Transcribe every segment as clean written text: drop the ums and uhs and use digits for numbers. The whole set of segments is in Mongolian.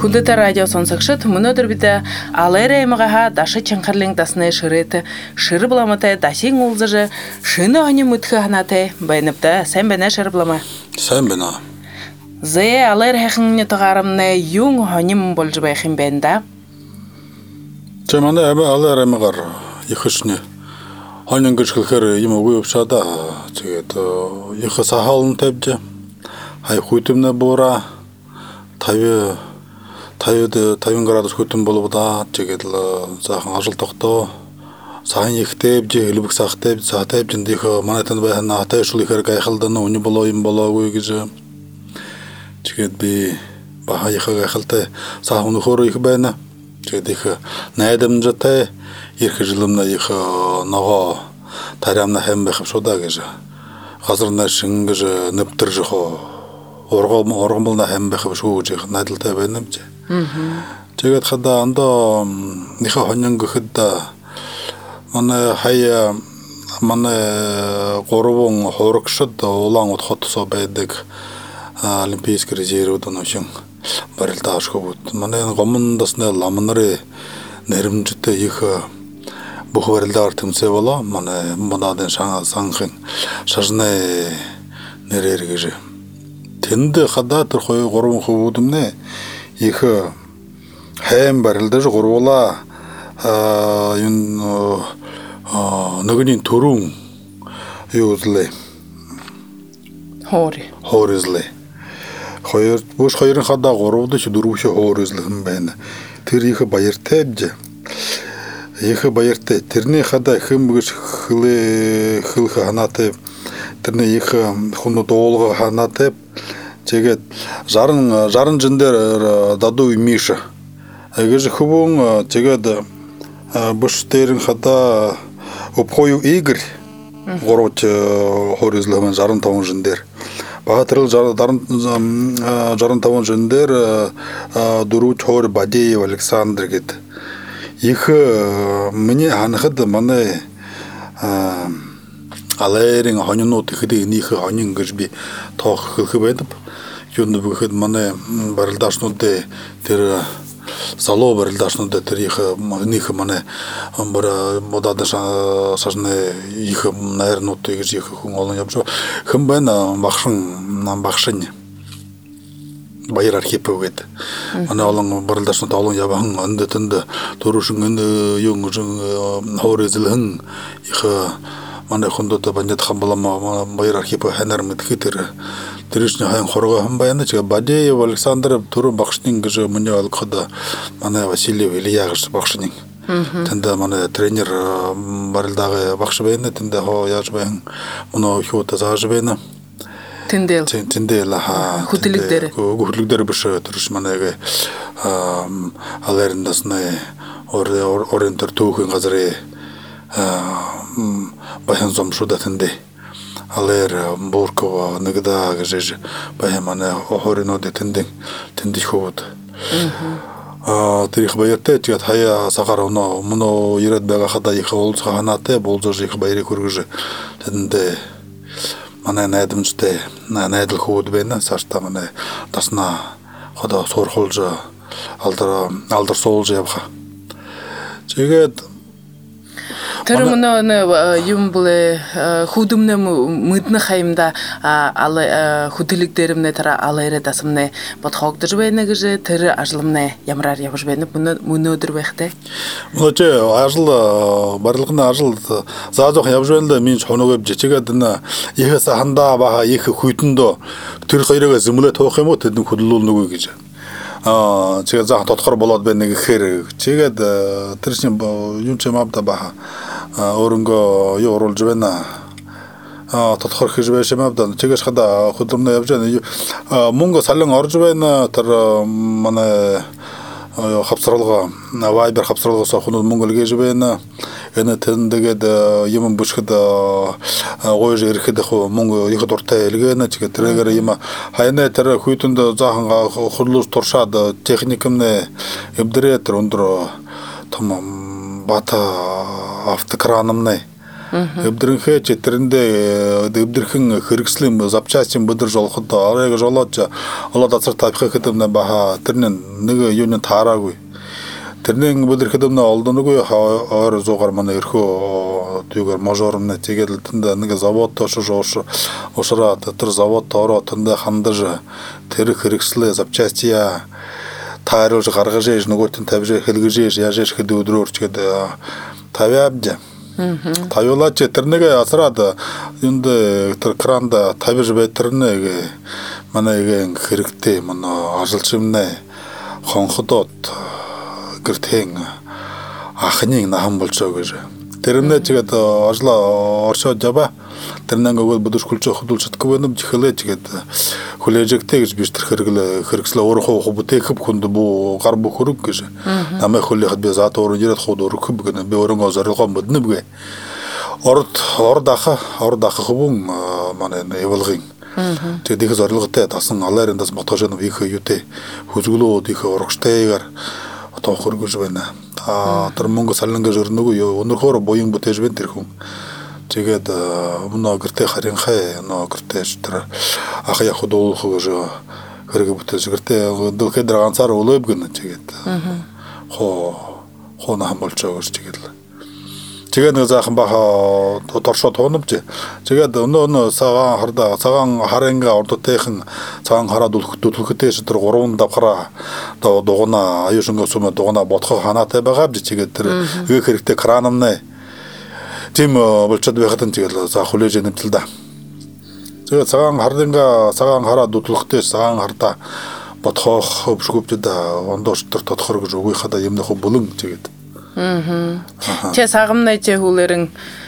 Хүндэт радио сонсогчид өнөөдөр бид Алерэ эмгаха даши чанхарлын дасны ширэт шир буламатай дашин уулзаж шинэ оны мэдхэ ханаатай байнавда. Сайн байна шир булама. Сайн байна. Зэ Алерэ хахны тагарамны юун хоним болж байх юм байна да. Чамана Алерэ эмгар ихшне хонин гэж хэлэхээр юм уу явшаада. Тэгээд их сахалн тавьж хай хүйтэмнэ бура 50 градус хөтөн болбодаа тэгээд л заахан ажил тогтоо сайн ихтэй хэлбэг сахтай цаатай жиндих манайдан байна атайшул ихэр гайхалдан үний болоо юм болоогүй гэж тэгээд би баха их гайхалтай саахан нөхөр их байна тэгээд их найдамжтай ирэх жилэмнэ их ногоо тариамна хэм байх шудаа гэж газарна шингэж нэвтэрж хоо оргомолна хэм байх шүү гэж найдалтай байна юм чи. Тэгээд хада андо ниха хоньон гэхэд манай гурван хурагшид улаан хотсоо байдаг олимпийск резервд оношин барилдаашгүй. Манай гомондосны ламнары нэрмжтэй их бүх барилдаар тэмцээ болоо. Манай модадын санхын шажны нэрээр гэж. Тэнд хада тэр хоёр гурван хөвөдмнэ их хайм барилдаж гурвуулаа нөгөөний төрүн юузлээ хооризлээ хоёрын хада гурвдаж дөрвөш хооризлэх юм байна. Тэр их баяртай тэрний хада хэмгэж хөлх ханаатай тэрний их хүнд дуулга ханаатай тэгээд жарын жиндэр даду миша гэж хөвөн тэгээд буш дээрэн хада опхою игр гурвч хоризлэмэн 65 жиндэр баатрал 65 жиндэр дөрвч хор бадеев Александр гэд их миний ханахад манай Алерийн хоньнууд ихэд энийх хоньн гэж би тоох хэлэх байдаг. Юунд бүхэд манай барилдаачнууд тэр залуу барилдаачнууд тэр их энийх манай модад шашны их найрнууд гэж их хүн олон явж хэн байна багшин баяр архипов гэдэг. Манай олон барилдаачнууд олон яван өндөнд төрөшин юун хооризлэн их манай хүндүүд бандит хамбалама баяр архипов ханар мэдхитэр тэрчний хайн хоргоо хэн байна ч Бадеев Александр түрэн багшны гэж миний олгоход манай Василий Илья гэж багшны тэнд манай тренер барилдаа багш байна тэнд хоо яаж байна мөн хөөд зааж байна тэндэл хөтлөгдөр биш тэрч манай Алерэн дасны ориентер түүхэн газрын бахан зомшуда тэнде Алер Буркова нэгда гэж бахамана хоринод тэндих хөвд тэр их баяртай тэгээд хаяа сагаар мөн ирээд байгаа хада их уулзах ханаатай болжож их баярыг хүргэж тэнд манай найдамжтай найдал хөвд байна сарта манай дасна хада сурхуулж алдар суулж явха тэгээд тэр мөн юм блэ хүдэмнэ мэднэ хаймда хөдөлөг дээрмнэ тэр Алерэ дасмнэ бодхогдож байна гэж тэр ажлымнэ ямраар явж байна өнөөдөр байхтай. Мөчөө ажил барилгын ажил заазах явж байна л минь хоногоо жижигэд нэ ихээс хандаа баха их хүйтэндөө тэр хоёроо зэмлээ тоох юм уу тэд хөдлүүлнэ гэж. Тэгээд заах тодхор болоод байна гэхээр тэгээд тэр чинь юм ч юм авда баха өөрөнгөө юу оруулж байна тодхор хийж байсан авда тэгээд хада хөдлөмнө явж байна мөнгө салан орж байна тэр манай хавцралга вайбер хавцралгаас хоног мөнгө лгэж байна энэ тэндгээд юм бүшгэд гойж ирэхэд мөнгө их дуртай илгэнэ тэгээд тэрээр юм хайна тэр хүйтэнд заахан хөдлөж туршаад техникэмнэ эвдрээ тэр өндөр том бата автокранымнэ Эвдрэнхэ тэрэндээ эвдэрхэн хэрэгслэм запчастин бодор жолоход арайг жолоод ацар тавих хэдэмнэ баха тэрнэн нэг юуны таараагүй. Тэрнэн бодорхэдэмнэ олдонгүй оор зугаар манай өрхөө түүгээр мажорны тэгэл тэнд нэг завод тошш ушраа тэр завод ороо тэнд хандаж тэр хэрэгслээ запчастия таарж гаргаж ээж нөгөөтэн тавьж хэлгэж яаж хэд өдрөөрч гээд тавиабд. Тавиулаач тэрнийг асраад юунд тэр кранда тавьж байтэрнэ манай хэрэгтэй манай ажилчимнэ хонходод гэртэн ахныг нахан болчоо гэж. Тэрнээ тэгээд ажлаа оршоод жаба тэрнээ гол бодошгулж ходулж чадгүй юм чихлээ тэгээд хүлээжэгтэй гэж биш тэр хэрэгслээ өөрөө бүтээх хүнд бу гар бүхөрөг гэж. Намайг хүлээхэд би зат өөрөө ирээд хууд өрөх гэнэ би өөрөө зорилгоо моднэбгэ. Орд аха хөвөн манай эвэлгэн. Тэгээд их зорилготой тасан алариндас мотожен их юутэй хүзглүүд их урагштайгаар тоохоргож байна. Тэр мөнгө салангаж өрнөгөө өнөрхөөр боён бүтээж байна тэр хүн. Тэгээд өнөө гэртээ харинхай өнөө гэртээ тэр ах яг худуулах гэж хэрэг бүтээж гэртээ дөлхөд ганцаар өлөөб гэнэ тэгээд хоо нахан болчоо гэж тэгээд нэг заахан баха торшоо тоонобж тэгээд өнөө цагаан харинга ордотойхон цагаан хараа дөлхөдөөс тэр 3 давхраа дугна аюушинго сүмэ дугна бодхо ханаатай байгаа тэгээд тэр хэрэгтэй кранамнэ тийм болчиход байхад тэгээд за хүлээж нэмтэл да. Тэгээд цагаан хараа дөлхөдөөс цагаан хартаа бодхоох өвшгөвдөд ондооч тэр тодхор гэж өгөхөд юмнах бүлэн тэгээд Тэ сагамнай тэ хүлэрэн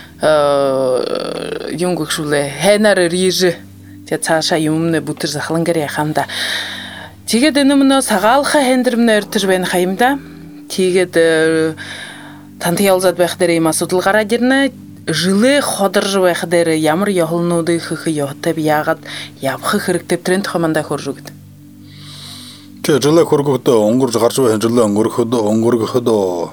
юм гүшүүлээ хайнаар риж тэ цаашаа юмнэ бүтэр захлангэр яхамда тэгээд энэмнө сагаалха хендэрмнэ өртөр байна хаимда тэгээд танты ялзад байх дээр юм асуудал гараад ирнэ жилэ ходорж байх дээр ямар явлнуудыг хөх явтав яагаад явах хэрэгтэй тренд хаманда хөржүгд Тэ жилэ хөргөдөө өнгөрж гарч байх жилэ өнгөрөхөд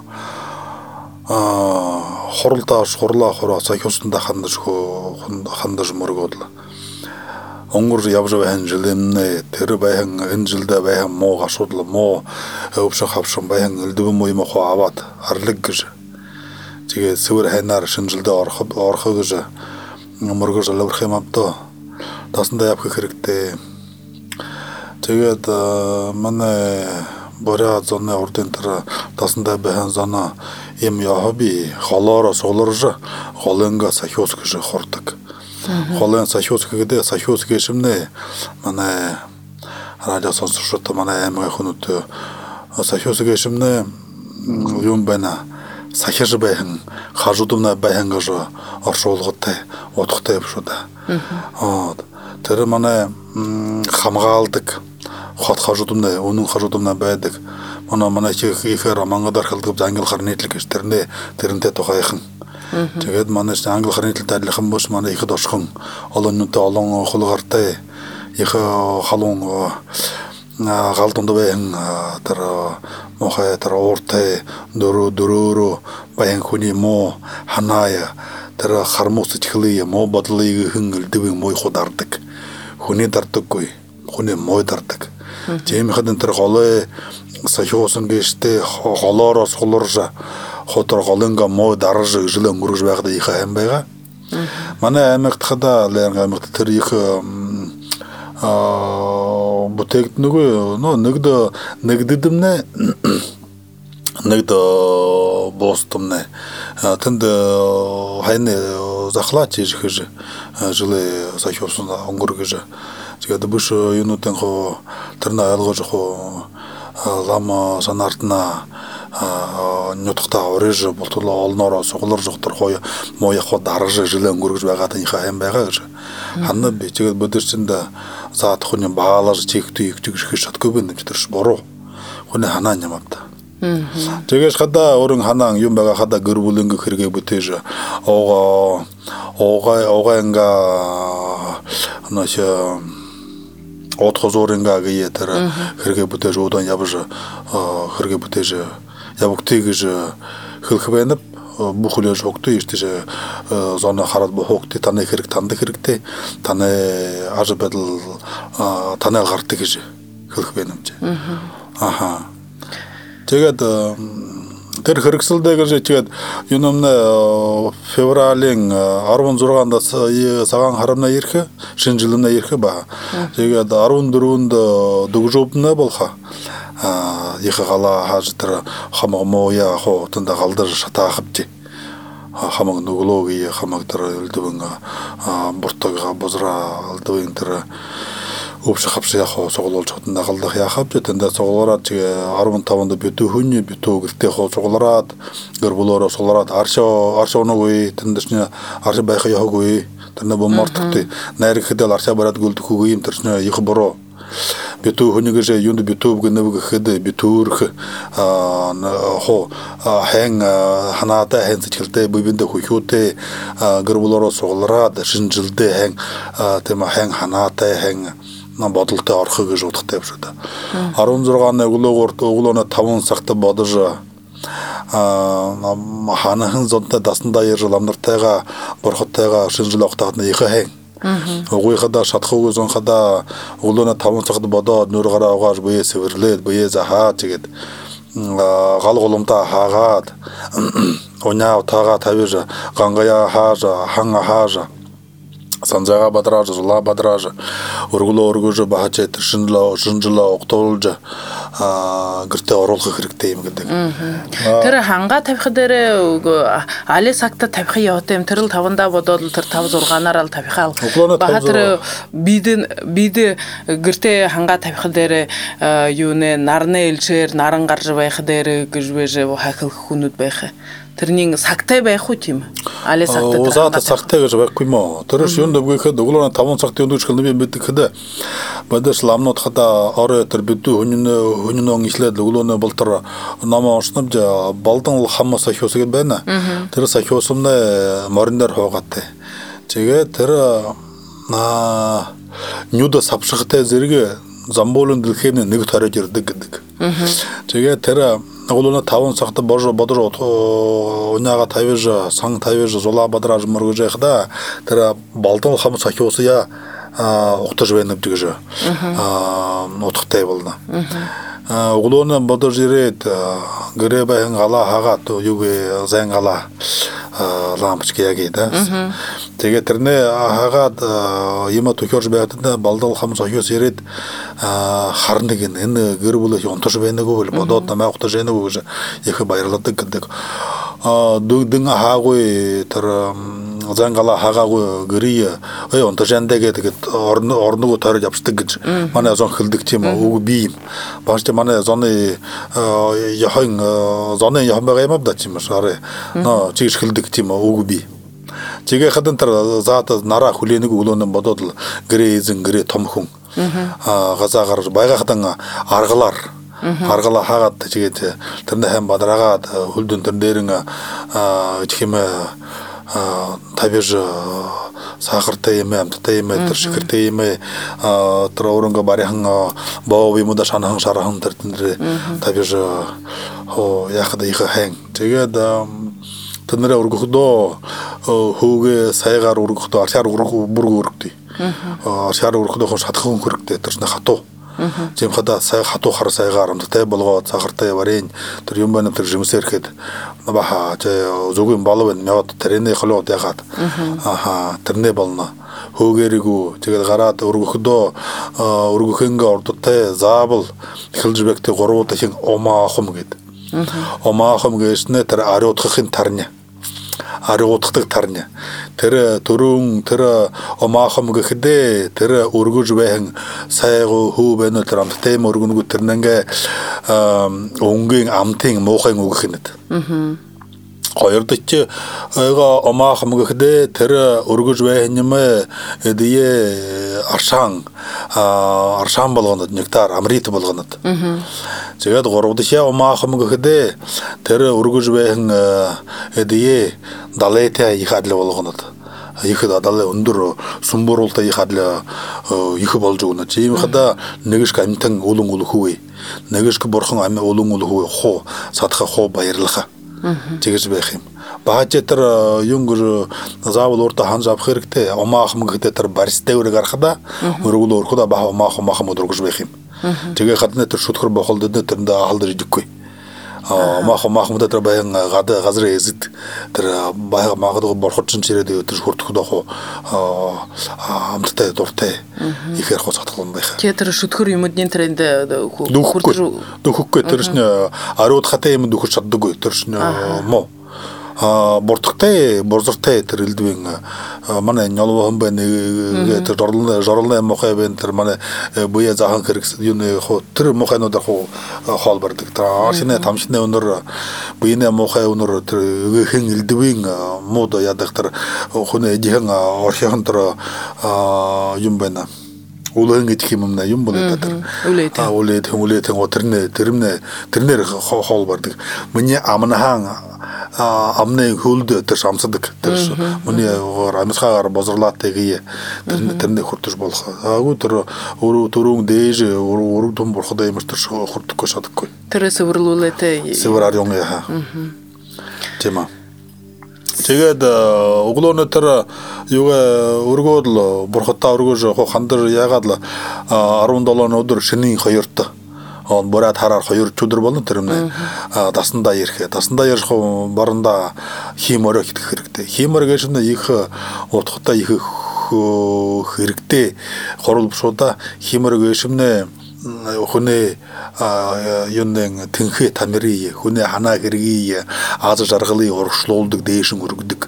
хоролдоос хорлоо сахиусанда хандаж мөргөөд онгор явж байна жилэмнэ тэр байхан энэ жилдээ байхан муу асуудал муу өвшин хавшин байхан элдвэн муу юм аваад арлаг гэж тэгээ сүр хайнаар шинжилдээ орох гэж мөргөж лаврах юм авдаа тасандаа явах хэрэгтэй тэгээд манай бороо зоны ордын тэр тасандаа байхан зона им яаби холоро солорж холонга сахиус гэж хордог. Холон сахиус гэдэг сахиус гэшмнэ манай радио сонсогчдод манай аймгийн хүмүүд сахиус гэшмнэ юм байна. Сахиж байхан хажуудна байхан гэж оршуулгатай утгатай юм шүү дээ. Тэр манай хамгаалдаг хот хажуудна өнөн хажуудна байдаг. Манай ихээр мангад архалдаг англи нийтлэг гэж тэрнтэй тухайхан. Тэгээд манай англи нийтлэлд адилхан бос манай ихэд оршхон олоннуудтай олон хулгартай их халуун галдунд байхан тэр мохай тэр ууртай дөрөөрөө баян хүний муу ханаа тэр хармуус чихлээ муу бодлыг хөнгөлдөв муу худардаг. Хүний дардаггүй хүний муу дардаг. Тийм хадэн тэр голой сахиусан гэжтэй холоороос хулурж хотор голонга муу дарж жилэн өнгөрөж байгаад их хайм байгаа. Манай аймагт хада аймагт тэр их бүтээгд нэгдэдэмнэ нэгд бостомнэ тэнд хайны захлаач гэж жилээ сахиусан өнгөргөж тэгээд бүш юунуудын тэрнээ ойлгож лама санартна нутгата орж болтолоо олноороо сугларж дотор хой мояхоо дарж жилэн өнгөргөж байгаад их хайм байгаа гэж ханна би тэгээд бодөрчөнд заат хүний баалаж чигтэй ихтгэж шатгүй байна гэж буруу хүний ханаа нямавда тэгээс хада өрөн ханаан юм байгаа хада гөрвүлэнг хэрэгэ бүтээж огаанга анаша отхозоринга гаятэр хэрэгэ бүтээж удан явж хэрэгэ бүтээж явагтыг гэж хэлэх байна бухуле жокты işte зона харат бохокты таны керек танды керекте таны ажы бедл таны алгарты кежи кылык менимче аха тэгээд тэр хэрэгсэлдэг жигэд юномна февралын 16-нд саган харамна ирхэ шинжилына ирхэ ба тэгээд 14-нд дугжопна болха ихгала хажтар хамагмоя хо тында галдар шатахыпти хамаг нуглоги хамагтар өлдүнга буртага бозра алдыгынтыр общий хапшия хо соголол чотында калдык яхап жетенде соголорат 15-нд бүтү хүнү бүтү гирте хо соголорат гөрбулоро соголорат аршоногуй тендешне аршы байха йогуй тенде бомартыкты найрыхдал арша барат гүлдүкугуйм тершне йхборо биту хүнүгөжө юнду биту гүнөбүг хэдэ битурх хо хэн ханата хэн сичилте бибинде хуйхуте гөрбулоро соголорат шинжилде хэн тема хэн ханата хэн бодолтой орхыг гэж утгатай юм шүү дээ. 16-ны өглөөгөр 5 цагт бодож ханахан зонтой дасанда ярьж ламнартайга борхоттайга шинжил огтаатны их хэн. Угуйхада шатхууг зонхада өглөөний 5 цагт бодоод нүр гараа угааж буяа сэвэрлээд буяа захаа тэгээд гал голомта хаагаад оняа таага тавиж гангая хаажа ханга хаажа санжага бадража зула бадража ургуло ургужо бахаче шинжило октолжа гэртэ оруулах хэрэгтэй юм гэдэг. Тэр ханга тавих дээр али сагта тавих явтай юм тэрл 5-да бодоод тэр 5-6-аар л тавихаа. Бахатэр бид гэртэ ханга тавих дээр юунэ нарны элчээр наран гарж байх дээр гэж байж хахил хүнүүд байх. Тэрний сагтай байх уу тийм али сагтай узата сагтай гэж байхгүй мó тэрш юунд өгөхэд өглөө 5 цагт юунд гэж хэлнэ бид хэд бадаш ламнот хата орой тэр бид хүннөө ишлээд өглөө болтор намаа онсномж балдан хамаас ахиусгээд байна тэр сахиусумны мориндар хоогатай тэгээ тэр нюда савшигтай зэрэг замболын дэлхийний нэг тарайж ирдэг гэдэг тэгээ тэр өглөө 5 цагт бодож уняага тавиж сан тавиж зула бадраж мөргөжэхда тэр балдан хамс ахиусая уктаж байна гэж нутгтай болно. Өглөө бодож ирээд гэрээбэн гала хагаад юуг зэн гала лампочки ягида. Тэгээд тэрнээ хагаад юм төхөрж байхдаа балдан хамс ахиус ирээд харныг энэ гэр бүлээ онтож байнаггүй бодоод намайг уктаж байнаггүй гэж их баярладаг гэдэг. Дэн хаагуй тэр зангала хаагаагүй гэрээ онтож андаа гэдэг орногоо тойрож авчдаг гэж манай зон хэлдэг тийм үг би юм. Бааш манай зоны яхан байгаа юм да тийм шаарэ. Нөө чигш хэлдэг тийм үг би. Чигээ хадан тэр заата нараа хүлээнэг өглөөнө бодоод гэрээ эзэн гэрээ том хүн газаагаар байгахтан аргалаар аргала хаагаад чигээд тэрнээ хайм бадраагаад хөлдөн тэр дээрэн чихэмэ тавиж сахартай юм амттай юм тэр шикэртэй юм тэр өөрөнгө барихан боо юмуда шанахан шарахан тэр тавиж яхад их хэн тэгээд тэрнээ өргөхдөө хүүгээ саягаар өргөхдөө аршаар бүрг өргөдөө аршаар өргөхдөө шатхан хөрөгтэй тэрч хатуу Жим хада сай хатуу хар сайгаар амттай болгоод сахартай варень тэр юм байна тэр жимсэрхэд баха зүгэн болов нёд тэрний холоод ягаад тэрний болно хөөгэрэгүү тэгээд гараад өргөхөнгө ордтой заавал эхэлж бэгтэй 3 дахин омаахом гэд омаахом гэснэ тэр ариутгахын тарня ариутгах тарня тэр төрөн тэр омаахом гэхдээ тэр өргөж байхан сайгуу хүү байна тэр амттай өргөнгө тэр нэнгэ өнгийн амтын муухайн өгөхнэт хоёрдоч эга омаахом гэхдээ тэр өргөж байхан юм эдие аршан болгоно нектар амрит болгоно тэгээд гуравдашаа омаахом гэхдээ тэр өргөж байхан эдие далайтай их адил болгоно их адал өндөр сумбуруултай их адил их болж өгнө тийм хада нэгш амтан улун улхүй нэгш бурхан ам улун улхүй хоо садха хоо баярлаха тэгэж байх юм бахачетер юнгур завул орта ханжап хэрэгтэй омахым гэтер баристеурэг архада өргөл өрхөда баха омахым өдргөж бэхим тэгээ хатнэ тэр шүтгэр бохолдод тэрнде ахалдэр идэггүй омахым дээр баян газар эзэд тэр баян магадгүй борхочин чирээд тэр хүртэх дохоо амттай дуртай ихэр хоцгохгүй байх. Тэр шүтгэр юмудын тренд дөхөхгүй тэр шнэ ариуд хатай юм дөхөж чаддаггүй тэр шнэ мо бордогтой борзортой тэр элдвэн манай нялуухан байна тэр жорлны мохой байна тэр манай буя захан хэрэгс юуны тэр мохойнууд хоол бардаг тэр ашны тамшны өнөр буйны мохой өнөр тэр хэн элдвэн мод ядаг тэр хүнэ дихэн орхихан тэр юм байна улаан гэдэг юм нэ юм болоо тэр үлээд тэрнэр хоол бардаг миний амнахан амны хөлд тэр шамсдаг тэр миний амсгаар бозрлаатай гээ тэрнээ хүртэж болох аагүй тэр өрөө дээж өрөө том бурхад юм тэр хүртэхгүй шатахгүй тэр сэвэрлүүлээтэй сэвэр юм яа тема тэгээд өглөөний тэр юугаа өргөөл бурхатаа өргөж хандар яагаад л 17 өдөр шинийн хоёрт он борат хараар хоёр өдөр болно тэр юм дасандаа ярих баранда хиймөрө хийх хэрэгтэй хиймөр гэж нь их утгатай их хэрэгтэй хорол бушуда хиймөр гэж нь хүнээ юунэн тэнхээ тамирий хүнээ ханаа хэргийг аз жаргалыг урагшлуулдаг дээшин өргөдөг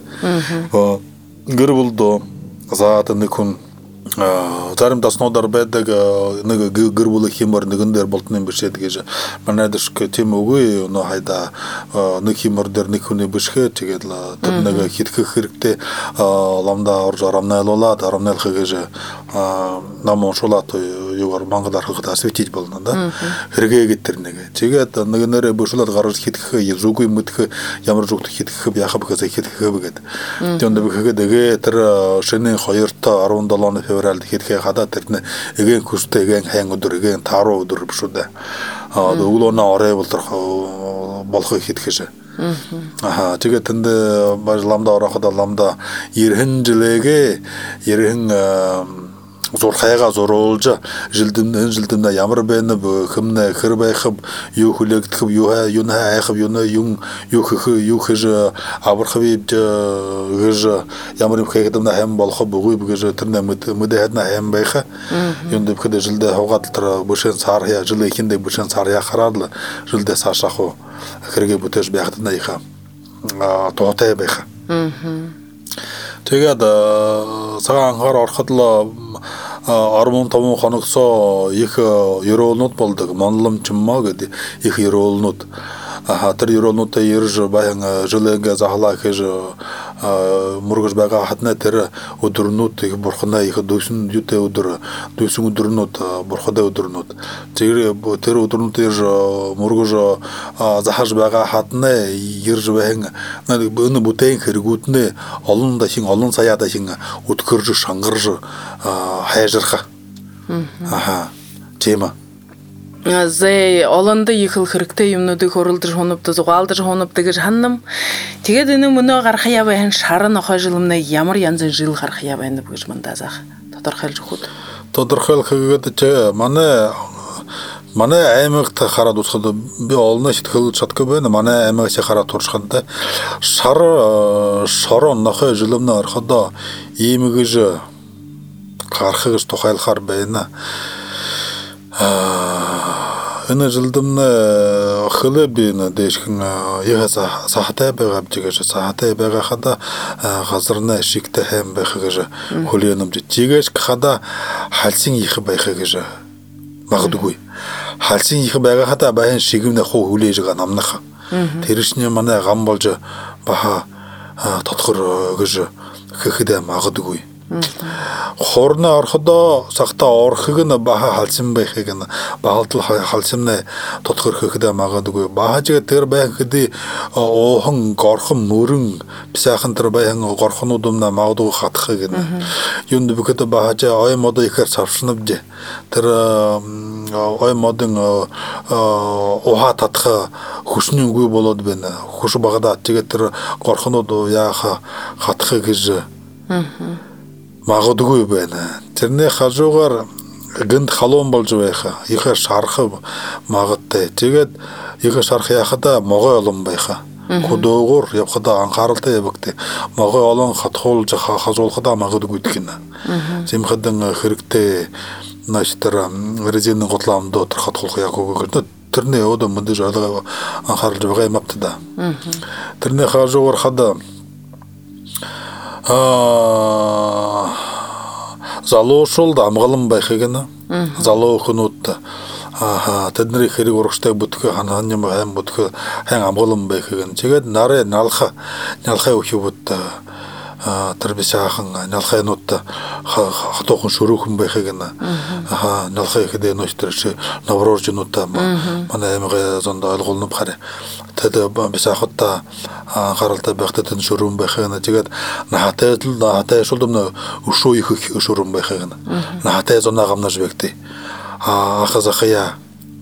гэр болдоо заат нэг хүн зарим таснуудаар байдаг нэг гэр бүл хэмээр нэгэн дээр болтны бишээд гэж манай дэшк тийм үгүй нөө хайда нэг хэмээр дээр нэг хүний бишгээ тэгээд тэр нэг хитгэх хэрэгтэй ламда орж арамнайлуулаад арамнайлах гэж нам уншуулаад юугаар Монгол архагт асвитиж болно да хэрэгээгээд тэр нэг тэгээд нэг нэрээ бишүүлээд гаргаж хитгэх зүгүй мэдэх ямар зүгт хитгэх яхаа бөхөөс хитгэх гээд тэнд бөхөөд тэр шинийн 2-17 февраль хийхээ хадаа тэрнэ эген хүстэй эген хайн өдөр эген тааруу өдөр биш үү да өглөөнөө орой болдорх болох хийхээш тэгээд тэнд ламда ороход ламда 90 жилээгээ зурхайгаа зуруулж жилдэмнэ ямар байна хэмнэ хэр байхав юу хүлэгдэх юу хайхав юу хэж аврахви гэж ямар юм хийгдэмнэ хэм болох бугуй гэж тэр мэдээд на хэм байха юунд бэхэд жилдэ хавгаад тэр бүшэн цаар я жил ихэндээ бүшэн цаар я хараад л жилдэ саашах уу хэрэгэ бүтэж байхад на иха тоотой байха тэгээд цагаан анхаар ороход л 15 хоногсоо их ёроолнууд болдог монломчмоо гэдэг их ёроолнууд тэр ёроолнуудаа ирж баян жилэнгэ захлаа гэж мөргөж байгаа хатна тэр өдрнүүд их бурхнаа их дүүсэн юутэй дүүсэн өдрнүүд бурхадаа өдрнүүд тэр өдрнүүд ирж мөргөж захаж байгаа хатна ирж баян энэ бүтээн хэрэгүүднээ олон саяа дахин өткөрж шангарж хайжрах тема зэ олонд их хэрэгтэй юмнуудыг хөрөлдөж хунавдаж зугаалдаж хунавдаг гэж ханам тэгээд энэ мөнөө гарах яа байна шар нохой жилмнэ ямар янзын жил гарах яа байна гэж мандазах тодорхойлж өгөхөд манай аймагт хараад усхад би олно шитгэл чадгүй байна манай аймагт хараад туршханд шар нохой жилмнэ ороход ийм гэж гарах гэж тухайлахаар байна энэ жилдэмнэ хлебин дэшхэн яхаса сахатай байгаа гэж сахатай байгаа хада газарна шигтэй хэм байх гэж хөлөөнөмж жигэж хада халсын их байх гэж магадгүй халсын их байгаа хада баян шигвнэ хуу хүлээж байгаа намнах тэршний манай гам болж баха тодхор гэж хэхэд магадгүй хорна орходоо сахта орхыг нь баха халсан байхыг нь багтал халсамнаа тотхор хөхдөө магадгүй баажиг тэр байх хэдий оохон горхон мөрөн бисаахан тэр байхан горхонууд умна магадгүй хатхыг нь юунд бүхэд баажа ой мод ихээр савшнавж тэр ой модын оха татха хүснүнгүй болоод байна хүш багада тэгээд тэр горхонууд яаха хатхыг гэж магадгүй байна. Тэрний хажуугаар гэнт халуун болж байха. Ихэ шарах магадтай. Тэгээд ихэ шарах яхада могой олон байха. Хөдөөгөр явхада анхааралтай явагтай. Могой олон хатхуулж хазуулхада магадгүй гэнэ. Зэмхэдэн хэрэгтэй наштар резинын готлаам дотор хатхуулах яагүй гэдэг. Тэрний өдөө мэдээж ойлгоо анхаарч байгаа юм апта. Тэрний хажуугаар хада залуушул дамгалан байхыг нь залуу хөнүүд тэдний хэрэг урагштай бүтгэ хаан юм хайм бүтгэ хан амгалан байхыг нь тэгээд нарэ налхаа өхөвд тэр бисаахан налхайнууд хатуухан шөрөөхөн байхыг нь налхай ихэд нөтөрч навроржнуудаа манай аймаг зонд ойлгуулна бахаар тэд бисаахта гаралтай байхад тэн шөрөөн байхыг нь тэгээд наатай шулдмна өшөө их шөрөөн байхыг нь наатай зонаа гамнаж бэгтэй ахазахая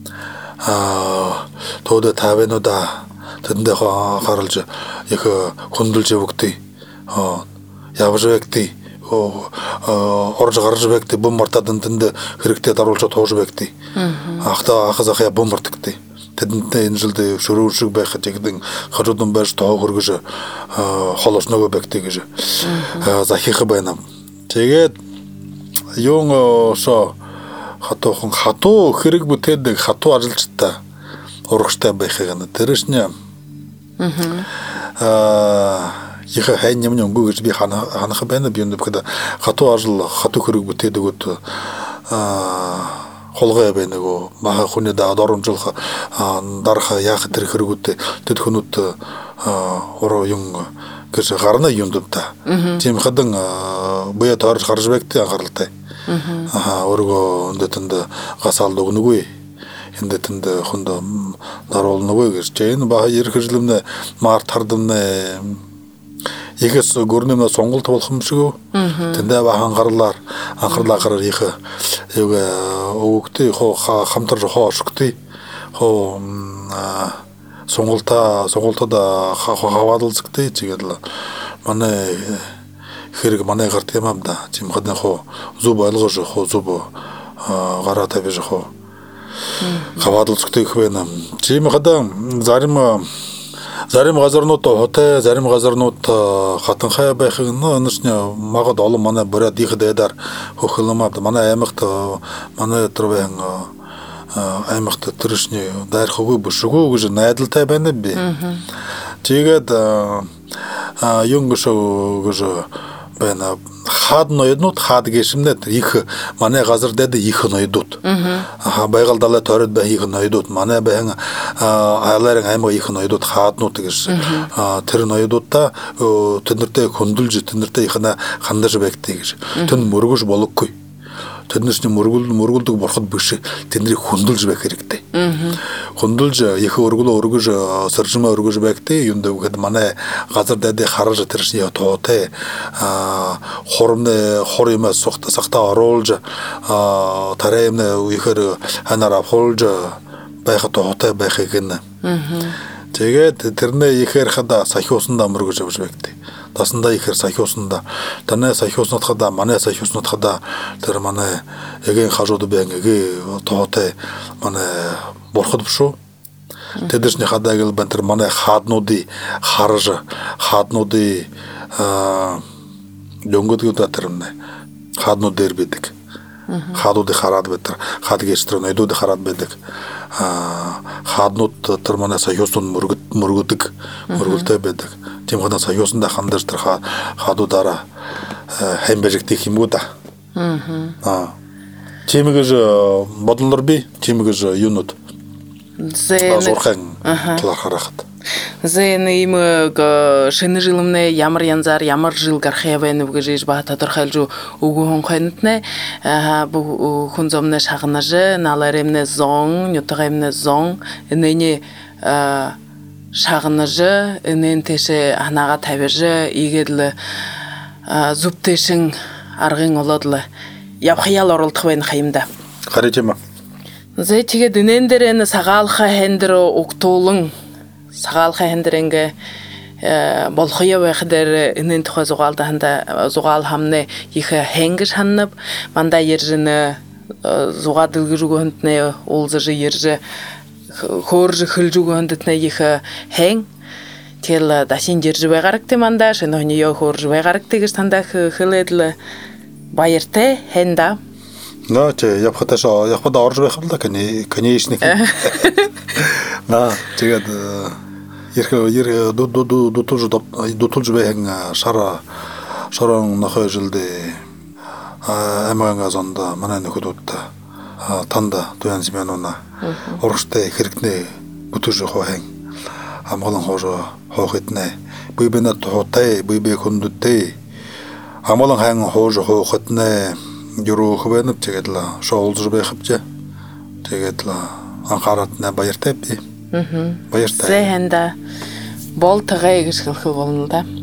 тод тавэнуда тэндээ гаралж их хүндэлж өгдөө явж байгтий орж гарч байгтий бомбартадан тэнд хэрэгтэй даруулж тууж байгтий ахазахая бомбартгтий тэдэнтэй энэ жилд шөрөөр шиг байх гэдэг хажуудан байж тоо хөргөж холосноо байгтий гэж захих байна. Тэгээд юун шо хатуу хэрэг бүтээдэг хатуу ажилчтай урагштай байхыг нь тэршнэ ихэ хайн юм өнгө гэж би ханах байна би энэ бэхэд хатуу ажил хатуу хэрэг бүтээдэг үт холгой байна гоо маха хүний да доромжлох дарха яах тэр хэрэгүүд тэд хүмүүд ороо юм гэж гарна юмдта тийм хадан буя таарж гарч байгтээ анхааралтай өргөө өндөнд гасаал өгнөгөө эндэтэнд хонд даруулнөгөө гэж энэ баха ерхэлмнэ март хардамнэ ихээс гөрнөмө сонголт болох юм шиг тэндээ анхаарлаа гараар их өгөктөө хамтар хоошгтээ сонголтод хаваалцгтээ тэгээд манай хэрэг манай гарт юм амда тийм хадна зүб ойлгож зүб гараа тавьж хаваалцгтээ их байна тийм хадаа зарим газарнууд хотой зарим газарнууд хатанхай байхыг нэршнэ магад олон манай бороод их дэдар хөхлөмад манай аймагт манай төрвэн аймагт төршнэ дайр хөгөө бүшгөө гэж найдалтай байна би. Тэгээд юнгошоо гэж байна хаад ноёднууд хаад гэшмнэт их манай газар дэд их ноёдууд байгаль далай тойрод бай их ноёдууд манай байн айларын аймаг их ноёдууд хааднууд гэж тэр ноёдуудаа тэднэртэй хөндлөж тэднэртэй их хандаж байгтыг гэж тэн мөргөж болохгүй тэднэрс мөргөлдөг борход биш тэднийг хөндлөж байх хэрэгтэй хөндлөж их өргөж сэржмэ өргөж байгтээ юм дэвгэд манай газар дэдэ харж тэрс яа тоотой хоримас сахта оруулж тараемнэ ихэр ханара холж байх тоотой байхыг нь тэгээд тэрнээ ихэр хада сахиусандаа мөргөж авч байгтээ тасандаа ихэр сахиусандаа танай сахиуснат хада манай сахиуснат хада тэр манай эгийн хажууд байн эгээ тоотой манай борход бишүү тэдэшний хадаг л бан тэр манай хааднуудыг харж хааднуудыг дөнгөдгөө тэрнэ хааднууд дээр бидэг хаадуудыг хараад байтар хаад гэстрэ ноёдууд хараад байдаг хааднууд тэр манай сахиуснууд мөргөлтэй байдаг тийм хана сахиуснда хандаж тэр хаадуудаараа хайм бажигдэх юм уу да тиймээс бодлоор би тиймээс юунууд зээн талаар харахад Зен им шыны жылымны ямар янзар, ямар жыл гархаябайны бұгыжеш бағыта тұрхалжу угу хонқайнытны. Бұ хүнзомны шағынажы, наларемны зоң, нютығаймны зоң, үнені шағынажы, үнен теші анаға табержі, егедлі зубтешің арғын оладылы. Япхаял орылтықвайны қайымда. Қаречема? Зәйтіге дүнендерені сағалға хендірі оқтолың, сағалға хендіренге болхыя вәқдер үнен тұға зуғал хамны ехі хенгіш ханнып, манда ержіні зуға дылғы жүгі хүнтіне олзыжы ержі хоржы хыл жүгі хүнтіне ехі хең, кел дашин ержі вәғарыкты манда, шын өне еу хоржы вәғарыкты кіштанда хыл еділі байырты хенда. Да, я б хотел оржу вехалда, конечно. Да, тэгээд дотулж бэхэн шаран нахай жилдэ эмээнга зонда манай нөхөдүүдтэй танда туян зэмэнуна орштэй хэрэгтнэ бүтэж хоохын амгалан хоожо хоохитнэ бибэнэ тотой бибэ хүндүтэй амгалан хан хоожо хоохитнэ юруу хөвэнэ тэгээд ла шоолж бэхвчэ тэгээд ла анхаратна баяртай би баяртай зэхэнда бол тагайгш хэлхүү болно да.